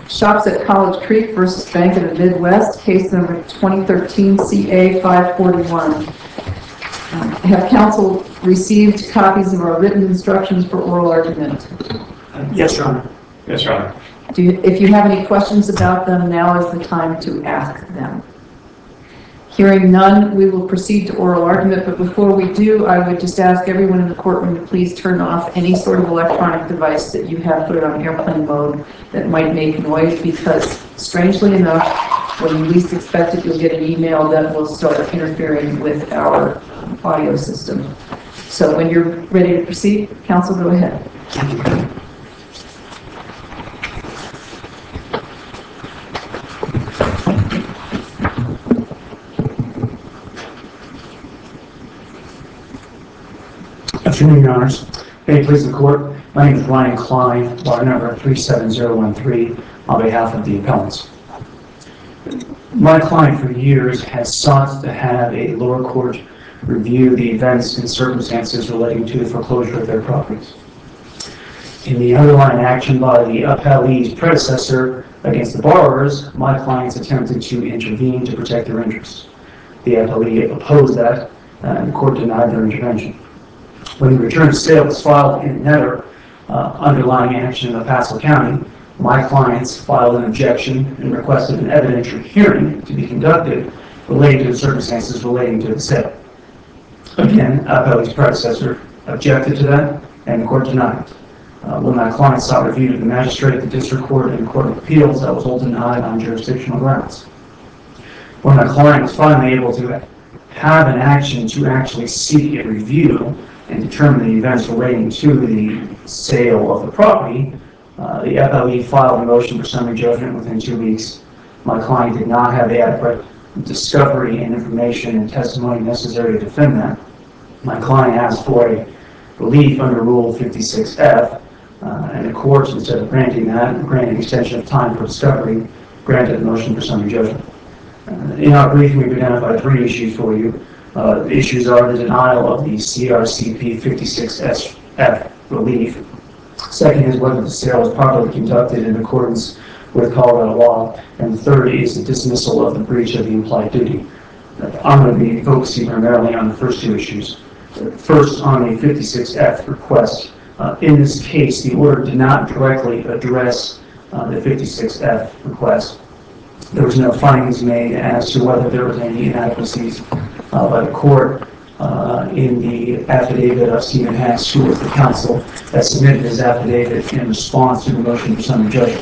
Shops at College Creek versus Bank of the Midwest, case number 2013 CA 541. Have counsel received copies of our written instructions for oral argument? Yes, Your Honor. Yes, Your Honor. If you have any questions about them, now is the time to ask them. Hearing none, we will proceed to oral argument, but before we do, I would just ask everyone in the courtroom to please turn off any sort of electronic device that you have put on airplane mode that might make noise, because strangely enough, when you least expect it, you'll get an email that will start interfering with our audio system. So when you're ready to proceed, counsel, go ahead. Afternoon, Your Honors. May it please the Court, my name is Ryan Klein, bar number 37013, on behalf of the appellants. My client for years has sought to have a lower court review the events and circumstances relating to the foreclosure of their properties. In the underlying action by the appellee's predecessor against the borrowers, my clients attempted to intervene to protect their interests. The appellee opposed that, and the court denied their intervention. When the return to sale was filed in another underlying action in El Paso County, my clients filed an objection and requested an evidentiary hearing to be conducted relating to the circumstances relating to the sale. Again, appellee's predecessor objected to that, and the court denied it. When my client sought review to the magistrate, the district court, and the court of appeals, that was all denied on jurisdictional grounds. When my client was finally able to have an action to actually seek a review and determine the events relating to the sale of the property, the appellee filed a motion for summary judgment within 2 weeks. My client did not have the adequate discovery and information and testimony necessary to defend that. My client asked for a relief under Rule 56F, and the court, instead of granting that, granting extension of time for discovery, granted the motion for summary judgment. In our briefing, we've identified 3 issues for you. The issues are the denial of the CRCP 56F relief. Second is whether the sale was properly conducted in accordance with Colorado law. And the third is the dismissal of the breach of the implied duty. I'm going to be focusing primarily on the first 2 issues. First, on the 56F request. In this case, the order did not directly address the 56F request. There was no findings made as to whether there was any inadequacies by the court in the affidavit of Stephen Hess, who was the counsel that submitted his affidavit in response to the motion for summary judgment.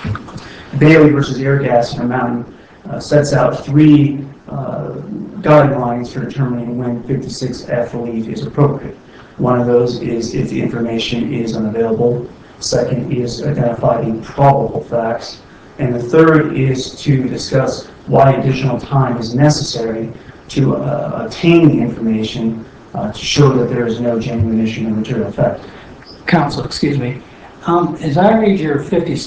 Bailey versus Airgas Intermountain sets out 3 guidelines for determining when 56F relief is appropriate. One of those is if the information is unavailable. Second is identify the probable facts. And the third is to discuss why additional time is necessary to obtain the information to show that there is no genuine issue of material fact. Counsel, excuse me. As I read your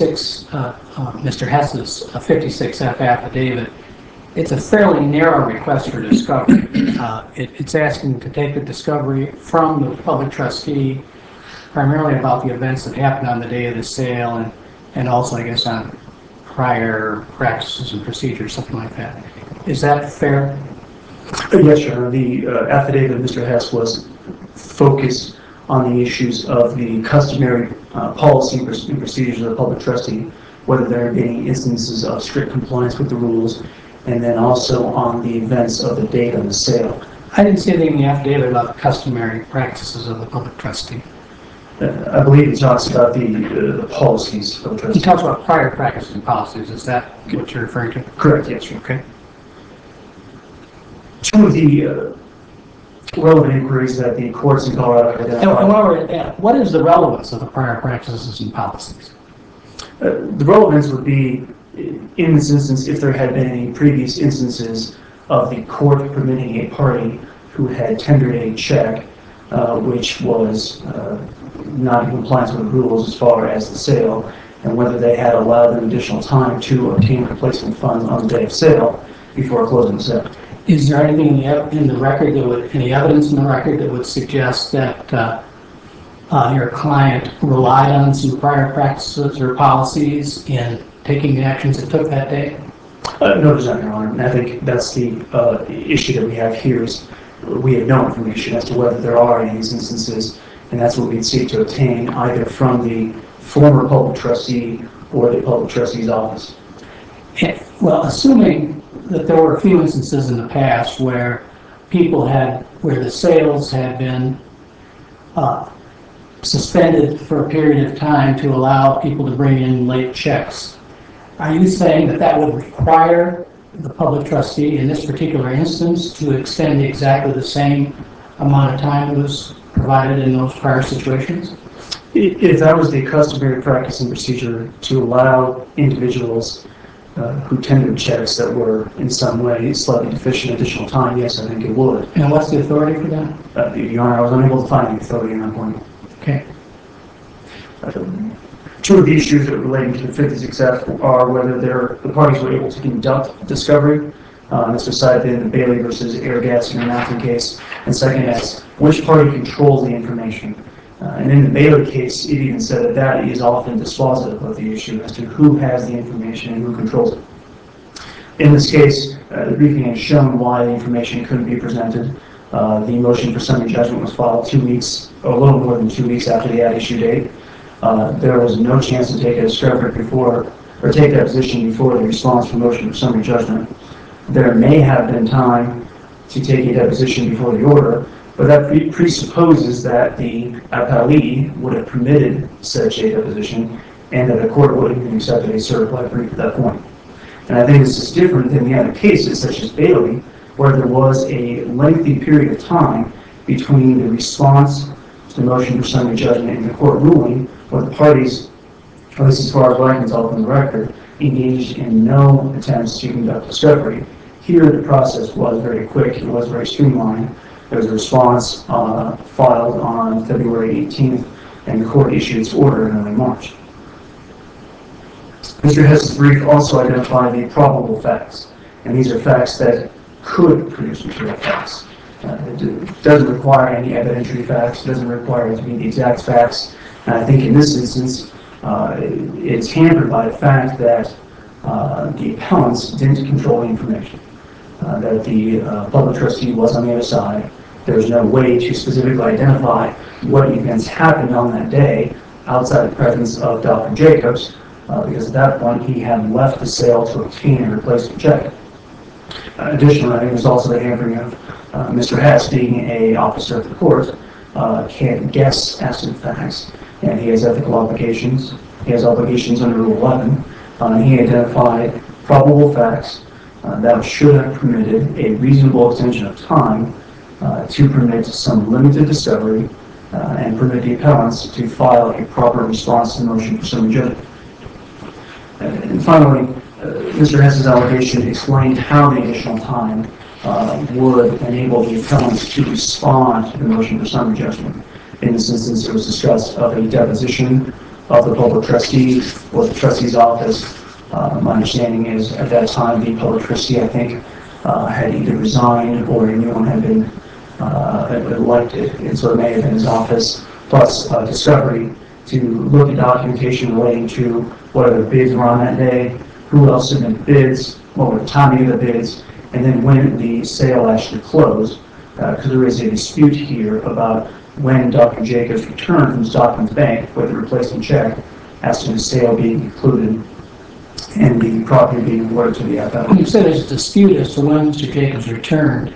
Mr. Hess's 56F affidavit, it's a fairly narrow request for discovery. It's asking to take the discovery from the public trustee, primarily about the events that happened on the day of the sale, and also, I guess, on prior practices and procedures, something like that. Is that fair? Yes, Your Honor. The affidavit of Mr. Hess was focused on the issues of the customary policy and procedures of the public trustee, whether there are any instances of strict compliance with the rules, and then also on the events of the date of the sale. I didn't see anything in the affidavit about the customary practices of the public trustee. I believe he talks about the policies of the trustee. He talks about prior practices and policies. Is that what you're referring to? Correct, yes. Okay. 2 of the relevant inquiries that the courts in Colorado identified. What is the relevance of the prior practices and policies? The relevance would be, in this instance, if there had been any previous instances of the court permitting a party who had tendered a check which was not in compliance with the rules as far as the sale, and whether they had allowed them additional time to obtain replacement funds on the day of sale before closing the sale. Is there anything in the record any evidence in the record that would suggest that your client relied on some prior practices or policies in taking the actions it took that day? No, there's not, Your Honor. And I think that's the issue that we have here is we have no information as to whether there are any of these instances, and that's what we'd seek to obtain either from the former public trustee or the public trustee's office. Well, assuming that there were a few instances in the past where where the sales had been suspended for a period of time to allow people to bring in late checks, are you saying that that would require the public trustee in this particular instance to extend exactly the same amount of time that was provided in those prior situations? If that was the customary practice and procedure to allow individuals who tendered checks that were in some way slightly deficient additional time, yes, I think it would. And what's the authority for that? Your Honor, I was unable to find the authority on that point. Okay. Two of the issues that relating to the 56F are whether the parties were able to conduct discovery. This was cited in the Bailey versus Airgas International case. And second is, which party controls the information? And in the Bailey case, it even said that that is often dispositive of the issue as to who has the information and who controls it. In this case, the briefing has shown why the information couldn't be presented. The motion for summary judgment was filed 2 weeks, or a little more than 2 weeks after the ad issue date. There was no chance to take a discovery before, or take that position before the response for motion for summary judgment. There may have been time to take a deposition before the order, but that presupposes that the appellee would have permitted such a deposition and that the court would have accepted a certified brief at that point. And I think this is different than the other cases, such as Bailey, where there was a lengthy period of time between the response to the motion for summary judgment and the court ruling, where the parties, at least as far as what I can tell from the record, engaged in no attempts to conduct discovery. Here, the process was very quick. It was very streamlined. There was a response filed on February 18th, and the court issued its order in early March. Mr. Hess's brief also identified the probable facts, and these are facts that could produce material facts. It doesn't require any evidentiary facts. It doesn't require it to be the exact facts. And I think in this instance, it's hampered by the fact that the appellants didn't control the information, that the public trustee was on the other side. There was no way to specifically identify what events happened on that day outside the presence of Dr. Jacobs, because at that point he had left the sale to obtain a replacement check. Additionally, I think there's also the hampering of Mr. Hess being an officer of the court, can't guess as to the facts, and he has ethical obligations. He has obligations under Rule 11. He identified probable facts that should have permitted a reasonable extension of time to permit some limited discovery and permit the appellants to file a proper response to the motion for summary judgment. And finally, Mr. Hess's allegation explained how the additional time would enable the appellants to respond to the motion for summary judgment. In this instance, it was discussed of a deposition of the public trustee or the trustee's office. My understanding is at that time the public trustee, I think, had either resigned or a new one had been elected, and so it may have been his office, plus discovery to look at documentation relating to whether bids were on that day, who else submitted bids, what were the timing of the bids, and then when the sale actually closed, because there is a dispute here about when Dr. Jacobs returned from Stockman's Bank with a replacement check as to the sale being concluded and the property being awarded to the appellant. You said there's a dispute as to when Mr. Jacobs returned.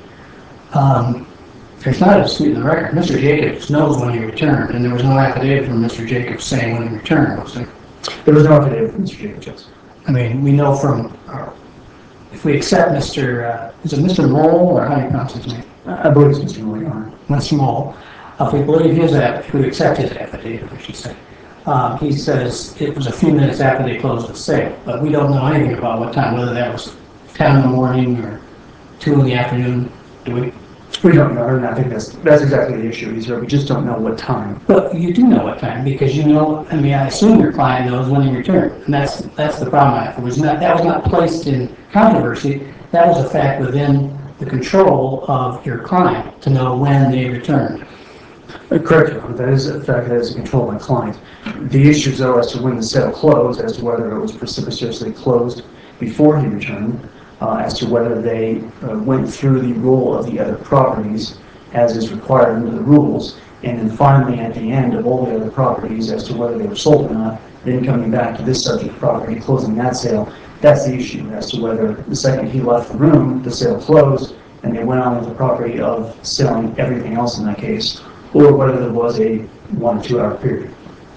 There's not a dispute in the record. Mr. Jacobs knows when he returned, and there was no affidavit from Mr. Jacobs saying when he returned, was there? There was no affidavit from Mr. Jacobs. I mean, we know from, if we accept Mr., is it Mr. Mole, or how do you pronounce his name? I believe it's Mr. Mole, Your Honor. Mr. Mole. If we believe if we accept his affidavit, I should say, he says it was a few minutes after they closed the sale, but we don't know anything about what time, whether that was 10 in the morning or 2 in the afternoon, do we? We don't know, and I think that's exactly the issue. We just don't know what time. But you do know what time, because you know, I mean, I assume your client knows when he returned, and that's the problem I have. That was not placed in controversy. That was a fact within the control of your client to know when they returned. Correct, Your Honor. That is a fact that is a control of my client. The issues, though, as to when the sale closed, as to whether it was precipitously closed before he returned, as to whether they went through the role of the other properties as is required under the rules, and then finally at the end of all the other properties as to whether they were sold or not, then coming back to this subject property, closing that sale, that's the issue as to whether the second he left the room, the sale closed, and they went on with the property of selling everything else in that case, or whether there was a 1 or 2 hour period.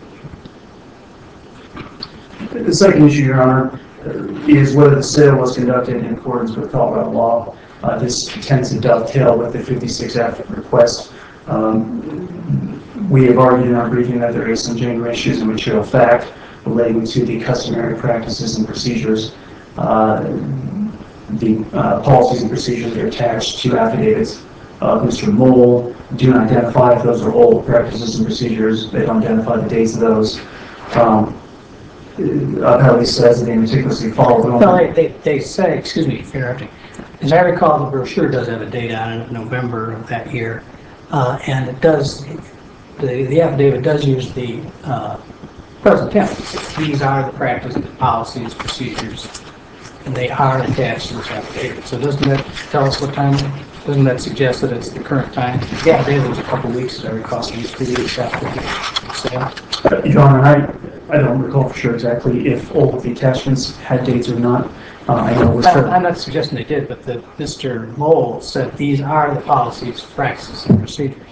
The second issue, Your Honor, is whether the sale was conducted in accordance with Colorado law. This tends to dovetail with the 56F request. We have argued in our briefing that there is some genuine issues of material fact relating to the customary practices and procedures. The policies and procedures that are attached to affidavits of Mr. Mole do not identify if those are old practices and procedures. They don't identify the dates of those. Appellee says that they meticulously follow them. Well, they say, excuse me for interrupting, as I recall, the brochure does have a date on it, November of that year, and it does, the affidavit does use the present tense. These are the practices, policies, procedures, and they are attached to this affidavit. So doesn't that tell us what time, doesn't that suggest that it's the current time? The affidavit was a couple of weeks, as I recall, it was 3 weeks after the sale. Your Honor, I don't recall for sure exactly if all of the attachments had dates or not. I know it was I'm not suggesting they did, but Mr. Mole said these are the policies, practices, and procedures.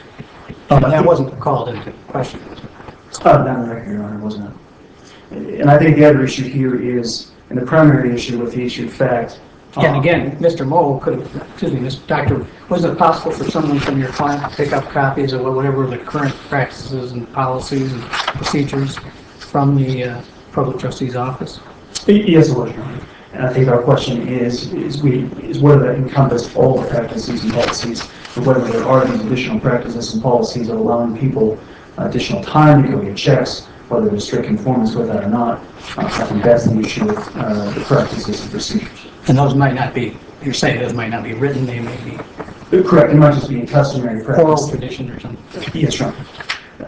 That wasn't called into question. not on the record, Your Honor, wasn't it? And I think the other issue here is, and the primary issue with the issue of fact. And again, Mr. Mole could have, excuse me, Mr. Doctor, was it possible for someone from your client to pick up copies of whatever the current practices and policies and procedures from the public trustee's office? Yes, it was, Your Honor. And I think our question is whether that encompassed all the practices and policies, or whether there are these additional practices and policies that allowing people additional time to go get checks, whether there's strict conformance with that or not. I think that's the issue with the practices and procedures. And those might not be, you're saying those might not be written, they may be Correct, it might just be a customary practice. oral tradition or something. Yes, Your Honor.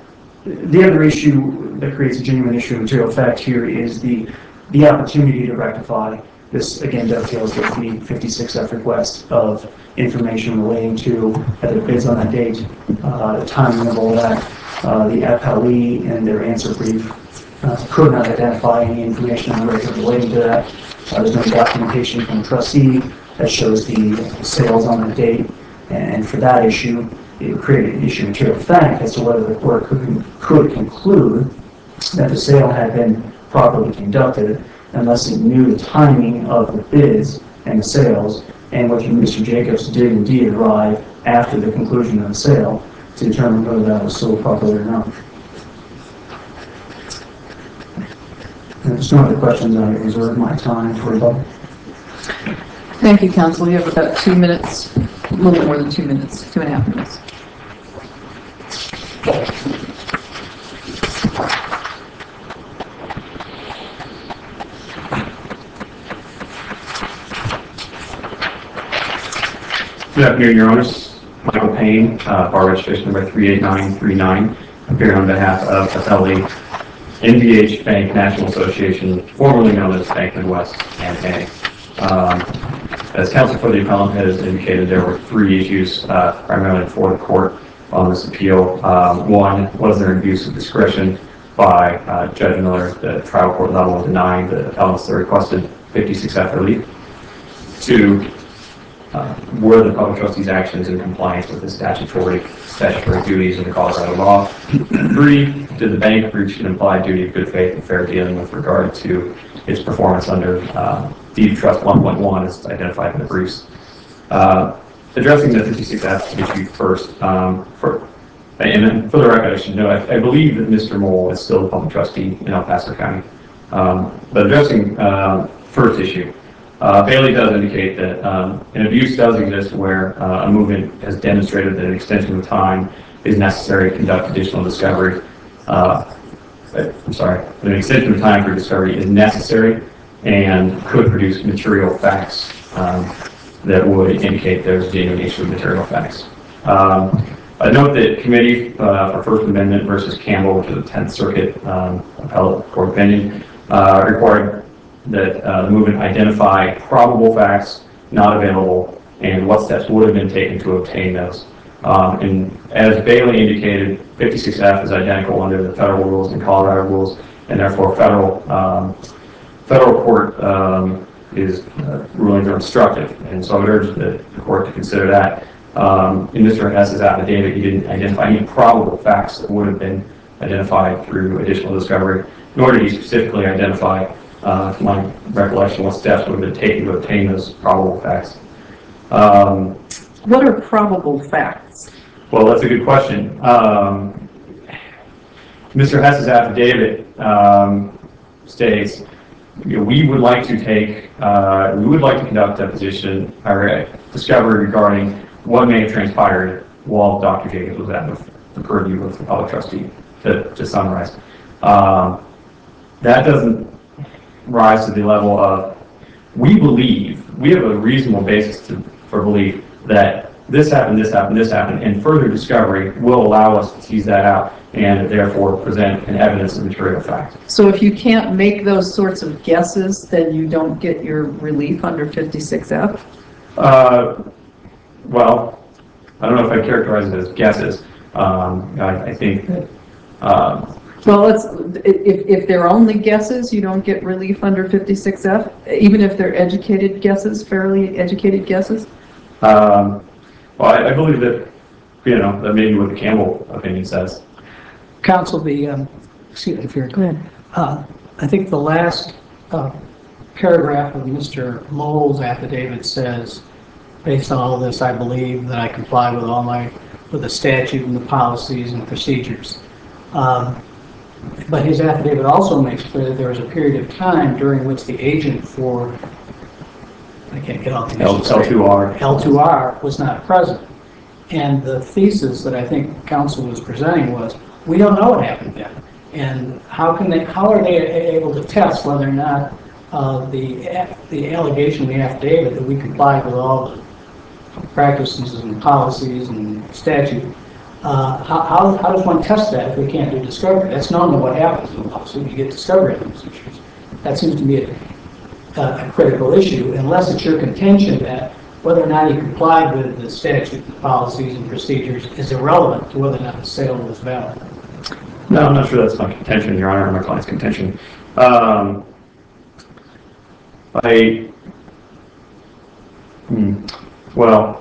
The other issue that creates a genuine issue of material fact here is the opportunity to rectify. This, again, dovetails with the 56F request of information relating to other bids on that date, the timing of all that. The appellee in their answer brief could not identify any information on the record relating to that. There's no documentation from the trustee that shows the sales on that date. And for that issue, it created an issue of material fact as to whether the court could conclude that the sale had been properly conducted unless it knew the timing of the bids and the sales, and whether Mr. Jacobs did indeed arrive after the conclusion of the sale to determine whether that was sold properly or not. If there's no other questions, I reserve my time for rebuttal. Thank you, counsel. You have about 2 minutes, a little more than 2 minutes, 2.5 minutes. Good afternoon, Your Honors. Michael Payne, bar registration number 38939, appearing on behalf of appellee NBH Bank National Association, formerly known as Bank Midwest NA. As counsel for the appellant has indicated, there were 3 issues primarily before the court on this appeal. One, was there an abuse of discretion by Judge Miller at the trial court level denying the appellant's requested 56F relief? 2, were the public trustee's actions in compliance with the statutory duties of the Colorado law? 3, did the bank breach an implied duty of good faith and fair dealing with regard to its performance under Deed of Trust 1.1 as identified in the briefs? Addressing the 56F issue first, and then for the record, I should note, I believe that Mr. Mole is still the public trustee in El Paso County. But addressing first issue, Bailey does indicate that an abuse does exist where a movement has demonstrated that an extension of time is necessary to conduct additional discovery. An extension of time for discovery is necessary and could produce material facts that would indicate there's a genuine issue of material facts. I note that Committee for First Amendment versus Campbell, which is a 10th Circuit appellate court opinion, required that the movement identify probable facts not available and what steps would have been taken to obtain those. And as Bailey indicated, 56F is identical under the federal rules and Colorado rules, and therefore federal court rulings are instructive. And so I would urge the court to consider that. In Mr. Hess's affidavit, he didn't identify any probable facts that would have been identified through additional discovery, nor did he specifically identify, to my recollection, what steps would have been taken to obtain those probable facts. What are probable facts? Well, that's a good question. Mr. Hess's affidavit states, we would like to conduct deposition or discovery regarding what may have transpired while Dr. Jacobs was at the purview of the public trustee, to summarize. That doesn't rise to the level of, we have a reasonable basis for belief that this happened, and further discovery will allow us to tease that out and therefore present an evidence of material fact. So if you can't make those sorts of guesses, then you don't get your relief under 56F? Well, I don't know if I characterize it as guesses. I think that... Well, if they're only guesses, you don't get relief under 56F, even if they're educated guesses, fairly educated guesses? Well, I believe that, that may be what the Campbell opinion says. Counsel, excuse me if you're... Go ahead. I think the last paragraph of Mr. Moll's affidavit says, based on all of this, I believe that I comply with the statute and the policies and procedures. But his affidavit also makes clear that there was a period of time during which the agent for, I can't get all the L2R was not present. And the thesis that I think counsel was presenting was, we don't know what happened then. And how are they able to test whether or not the allegation in the affidavit that we complied with all the practices and policies and statute, how does one test that if we can't do discovery? That's normally what happens in a lawsuit. You get discovery on these issues. That seems to be a critical issue, unless it's your contention that whether or not he complied with the statute, the policies and procedures is irrelevant to whether or not the sale was valid. No, I'm not sure that's my contention, Your Honor, or my client's contention. Well,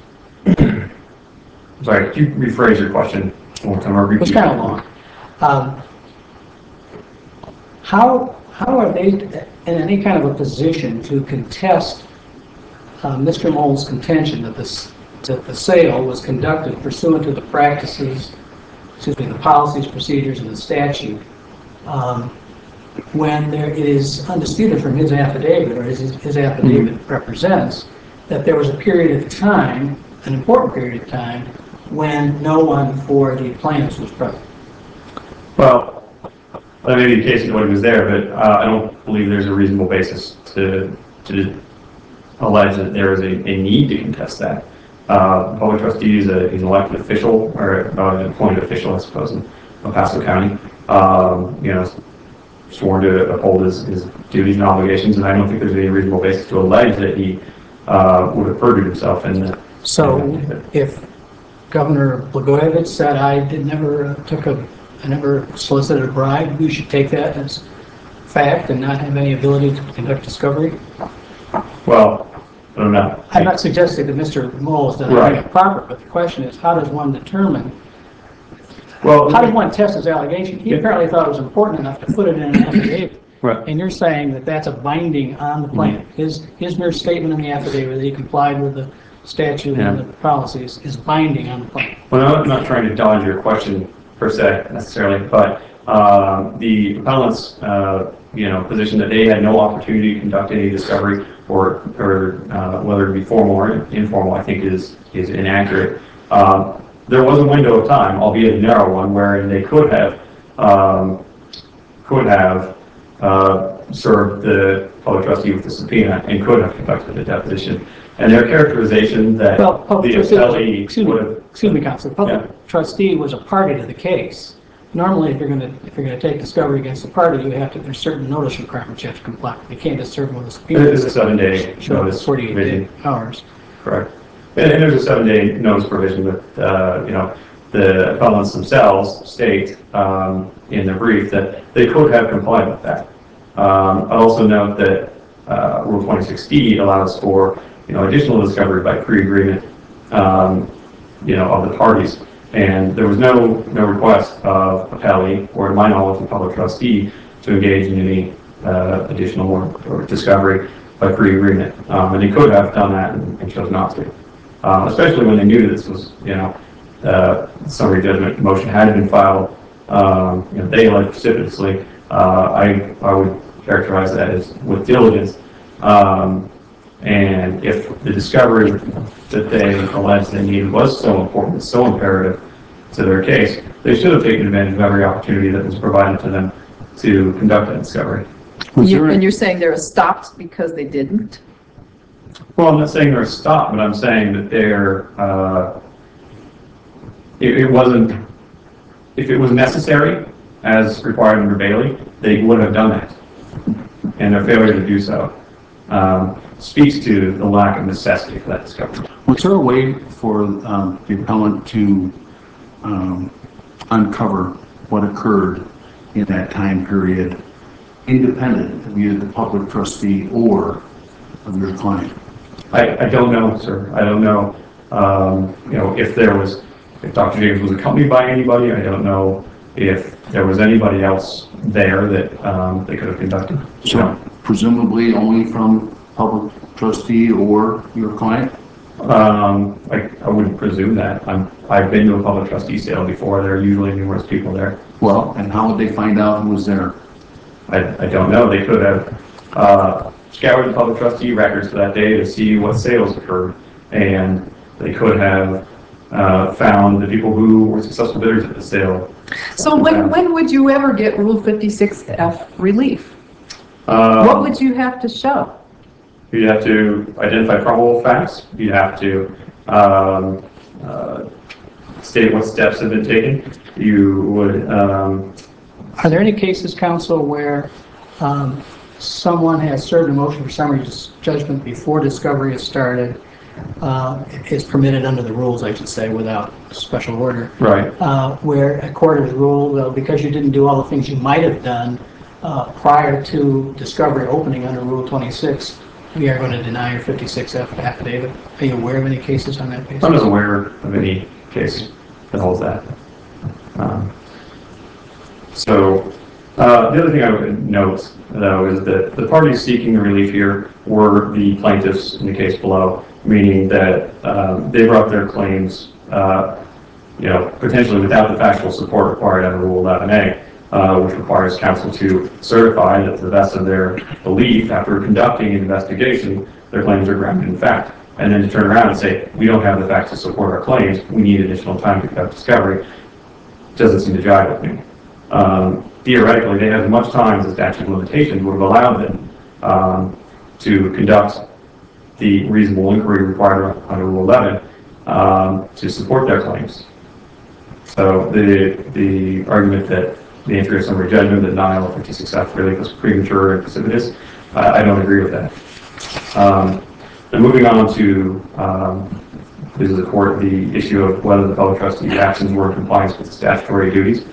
sorry, could you rephrase your question one more time? It was kind of long. How are they in any kind of a position to contest Mr. Moll's contention that the sale was conducted pursuant to the practices, the policies, procedures, and the statute, when there is undisputed from his affidavit, or his affidavit represents, that there was a period of time, an important period of time, when no one for the plaintiffs was present? Well, that may be the case nobody was there, but I don't believe there's a reasonable basis to allege that there is a need to contest that. Public trustee is an elected official, or an appointed official, I suppose, in El Paso County. Sworn to uphold his duties and obligations, and I don't think there's any reasonable basis to allege that he would have perjured himself. So, if Governor Blagojevich said, I never solicited a bribe, we should take that as fact and not have any ability to conduct discovery? Well, I don't know. I'm not suggesting that Mr. Moll has done anything proper, but the question is, how does one determine? Well, how does one test his allegation? He apparently thought it was important enough to put it in an affidavit. Right. And you're saying that that's a binding on the plaintiff. His mere statement in the affidavit that he complied with the statute and the policies is binding on the plaintiff. Well, I'm not trying to dodge your question per se necessarily, but the appellant's position that they had no opportunity to conduct any discovery or whether it be formal or informal, I think is inaccurate. There was a window of time, albeit a narrow one, wherein they could have served the public trustee with the subpoena and could have conducted the deposition. And their characterization that the Well, public trustee, appellee would have... excuse me, Counsel, public trustee was a party to the case. Normally, if you're gonna take discovery against the party, there's certain notice requirements you have to comply with. You can't just serve them with a subpoena. It is a 7-day notice 48 provision. hours. Correct. And there's a 7-day notice provision that, the appellants themselves state in their brief that they could have complied with that. I also note that Rule 26D allows for, additional discovery by pre-agreement, of the parties. And there was no request of appellee, or to my knowledge, the public trustee, to engage in any additional or discovery by pre-agreement. And they could have done that and chose not to. Especially when they knew this was, summary judgment motion had been filed, they led precipitously. I would characterize that as with diligence. And if the discovery that they alleged they needed was so important, so imperative to their case, they should have taken advantage of every opportunity that was provided to them to conduct that discovery. And you're saying they're stopped because they didn't? Well, I'm not saying they're stopped, but I'm saying that it wasn't, if it was necessary as required under Bailey, they would have done that. And their failure to do so speaks to the lack of necessity for that discovery. Was there a way for the appellant to uncover what occurred in that time period, independent of either the public trustee or of your client? I don't know, sir. I don't know, if Dr. James was accompanied by anybody. I don't know if there was anybody else there that they could have conducted. So presumably only from public trustee or your client? I wouldn't presume that. I've been to a public trustee sale before. There are usually numerous people there. Well, and how would they find out who was there? I don't know. They could have scoured the public trustee records for that day to see what sales occurred, and they could have found the people who were successful bidders at the sale. So when would you ever get Rule 56F relief? What would you have to show? You'd have to identify probable facts. You'd have to state what steps have been taken. You would... Are there any cases, counsel, where someone has served a motion for summary judgment before discovery is started, is permitted under the rules, I should say, without special order? Right. Where a court has ruled, well, because you didn't do all the things you might have done prior to discovery opening under Rule 26, we are going to deny your 56F affidavit. Are you aware of any cases on that basis? I'm not aware of any case that holds that. The other thing I would note, though, is that the parties seeking the relief here were the plaintiffs in the case below, meaning that they brought their claims, potentially without the factual support required under Rule 11A, which requires counsel to certify that to the best of their belief, after conducting an investigation, their claims are grounded in fact. And then to turn around and say, we don't have the facts to support our claims, we need additional time to conduct discovery, doesn't seem to jive with me. Theoretically, they have as much time as the statute of limitations would have allowed them to conduct the reasonable inquiry required under Rule 11 to support their claims. So the argument that the entry of summary judgment, the denial of 56F relief was premature and precipitous, I don't agree with that. And moving on to this is the court, the issue of whether the public trustee's actions were in compliance with the statutory duties.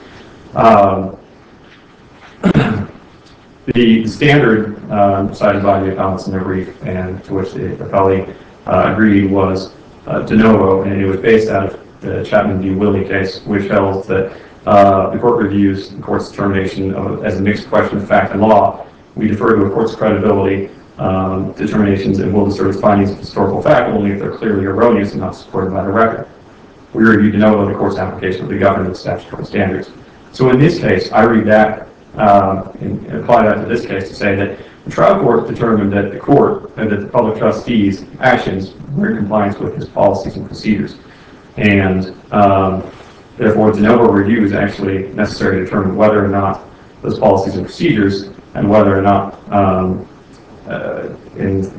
The standard cited by the appellants in their brief, and to which the appellee agreed, was de novo, and it was based out of the Chapman v. Willey case, which held that the court reviews the court's determination as a mixed question of fact and law. We defer to a court's credibility determinations and will discern its findings of historical fact only if they're clearly erroneous and not supported by the record. We review de novo the court's application of the government's statutory standards. So in this case, I read that and apply that to this case to say that the trial court determined that the court and that the public trustee's actions were in compliance with his policies and procedures. And therefore, de novo review is actually necessary to determine whether or not those policies and procedures and whether or not in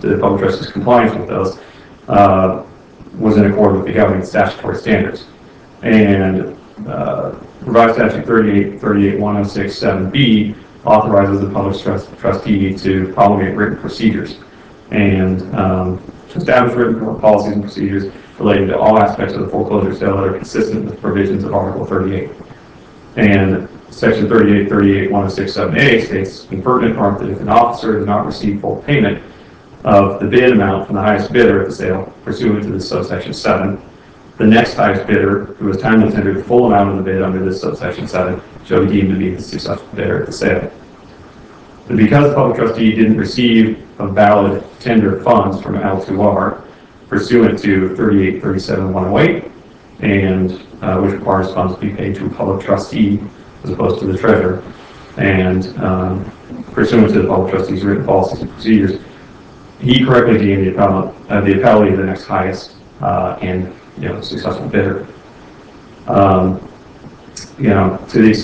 the public trustee's compliance with those, was in accord with the governing statutory standards. And revised statute 381067B authorizes the public trustee to promulgate written procedures and to establish written policies and procedures relating to all aspects of the foreclosure sale that are consistent with the provisions of Article 38. And Section 381067A states in pertinent part that if an officer does not receive full payment of the bid amount from the highest bidder at the sale pursuant to this subsection 7, the next highest bidder who has timely tendered the full amount of the bid under this subsection 7 shall be deemed to be the successful bidder at the sale. But because the public trustee didn't receive a valid tender funds from L2R pursuant to 3837-108, and which requires funds to be paid to a public trustee as opposed to the treasurer, and pursuant to the public trustee's written policies and procedures, he correctly deemed the appellee the next highest and successful bidder. To these,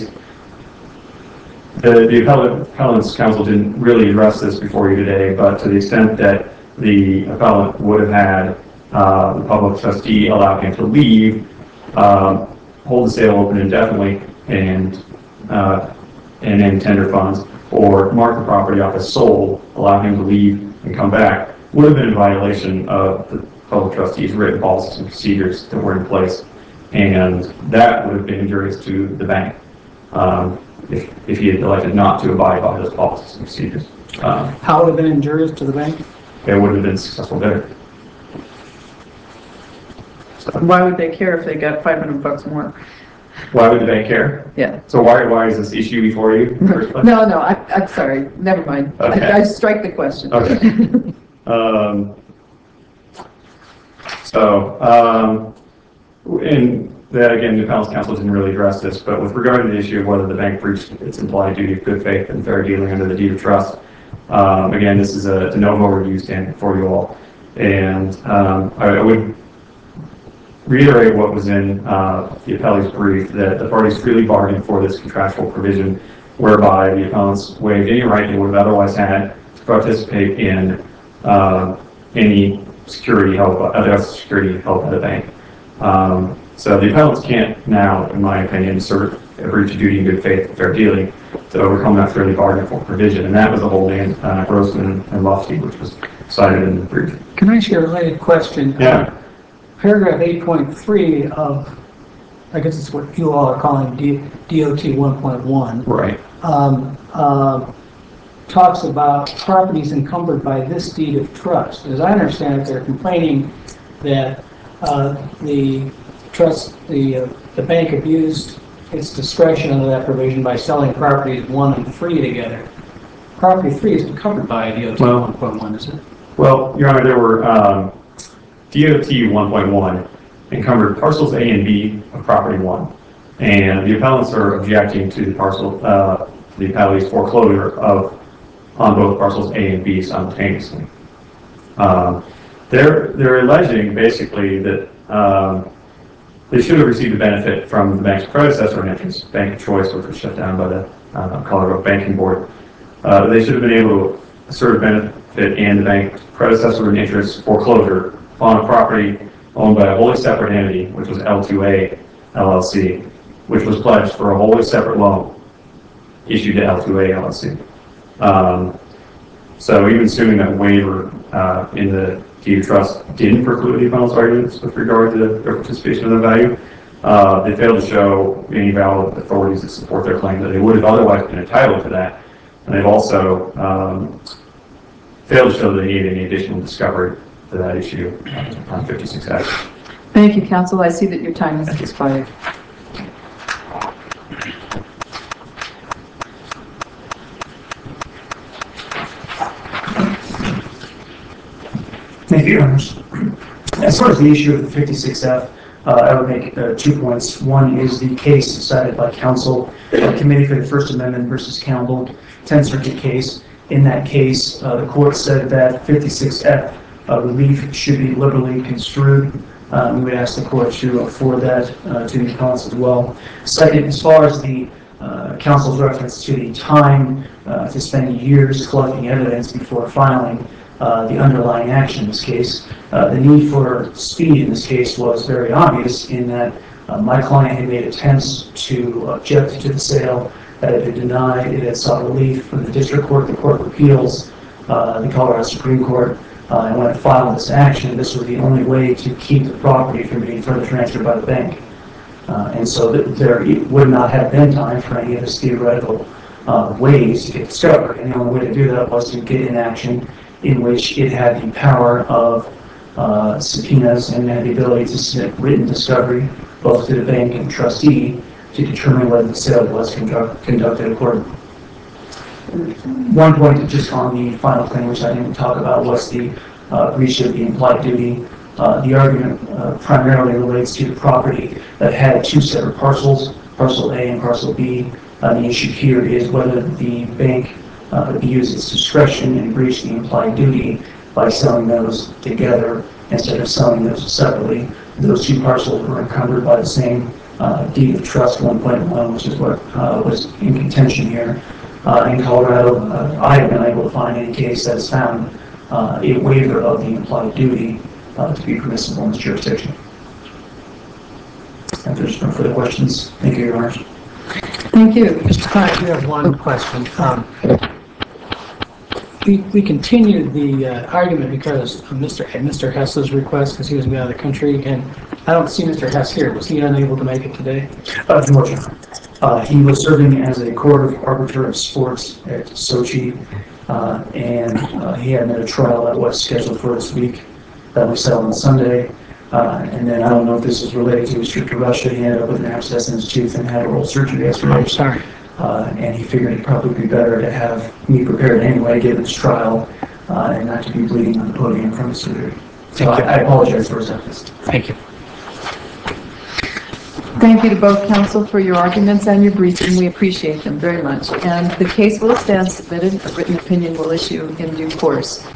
the appellant's counsel didn't really address this before you today, but to the extent that the appellant would have had the public trustee allow him to leave, hold the sale open indefinitely, and then tender funds, or mark the property off as sold, allow him to leave and come back, would have been in violation of the public trustee's written policies and procedures that were in place, and that would have been injurious to the bank if he had elected not to abide by those policies and procedures. How would have been injurious to the bank? It would have been a successful bidder. Why would they care if they got $500 more? Why would the bank care? Yeah. So why is this issue before you in the first place? No, I'm sorry. Never mind. Okay. I strike the question. Okay. And that, again, the appellant's counsel didn't really address this, but with regard to the issue of whether the bank breached its implied duty of good faith and fair dealing under the deed of trust, again, this is a de novo review standard for you all. And I would reiterate what was in the appellee's brief, that the parties freely bargained for this contractual provision whereby the appellants waived any right they would have otherwise had to participate in any security held by the bank. So the appellants can't now, in my opinion, assert a breach of duty and good faith and fair dealing to overcome that freely bargained for provision. And that was the whole name, Grossman and Lofty, which was cited in the brief. Can I ask you a related question? Yeah. Paragraph 8.3 of, I guess it's what you all are calling DOT 1.1. Right. Talks about properties encumbered by this deed of trust. As I understand it, they're complaining that the bank abused its discretion under that provision by selling properties 1 and 3 together. Property 3 isn't covered by DOT 1.1, is it? Well, Your Honor, there were DOT 1.1 encumbered parcels A and B of property 1, and the appellants are objecting to the appellee's foreclosure on both parcels A and B simultaneously. They're alleging basically that they should have received a benefit from the bank's predecessor in interest, Bank of Choice, which was shut down by the Colorado Banking Board. They should have been able to assert a benefit in the bank's predecessor in interest foreclosure on a property owned by a wholly separate entity, which was L2A LLC, which was pledged for a wholly separate loan issued to L2A LLC. So even assuming that waiver in the deed of trust didn't preclude the appellant's arguments with regard to their participation in the value, they failed to show any valid authorities that support their claim that they would have otherwise been entitled to that. And they've also failed to show that they needed any additional discovery to that issue on 56X. Thank you, counsel. I see that your time has expired. Thank you, Your Honors. As far as the issue of the 56F, I would make 2 points. One is the case cited by counsel, Committee for the First Amendment versus Campbell, 10th Circuit case. In that case, the court said that 56F relief should be liberally construed. We would ask the court to afford that to the appellants as well. Second, as far as the counsel's reference to the time to spend years collecting evidence before filing, the underlying action in this case. The need for speed in this case was very obvious in that my client had made attempts to object to the sale, that had been denied. It had sought relief from the district court, the Court of Appeals, the Colorado Supreme Court, and when it filed this action, this was the only way to keep the property from being further transferred by the bank. And so there would not have been time for any of this theoretical ways to get discovered. And the only way to do that was to get an action in which it had the power of subpoenas and had the ability to submit written discovery both to the bank and trustee to determine whether the sale was conducted accordingly. One point just on the final claim, which I didn't talk about, was the breach of the implied duty. The argument primarily relates to the property that had two separate parcels, parcel A and parcel B. The issue here is whether the bank used its discretion and breached the implied duty by selling those together instead of selling those separately. Those two parcels were encumbered by the same deed of trust 1.1, which is what was in contention here. In Colorado, I have been able to find any case that has found a waiver of the implied duty to be permissible in this jurisdiction. If there's no further questions, thank you, Your Honor. Thank you. Mr. Klein, I do have one question. We continued the argument because of Mr. Hess's request, because he was out of the country, and I don't see Mr. Hess here. Was he unable to make it today? Unfortunately. He was serving as a court of arbiter of sports at Sochi, and he had a trial that was scheduled for this week that was set on Sunday. And then I don't know if this is related to his trip to Russia. He ended up with an abscess in his tooth and had oral surgery yesterday. I'm sorry. And he figured it'd probably be better to have me prepared anyway, given his trial, and not to be bleeding on the podium from the surgery. So I apologize for his absence. Thank you. Thank you to both counsel for your arguments and your briefing. We appreciate them very much. And the case will stand submitted. A written opinion will issue in due course.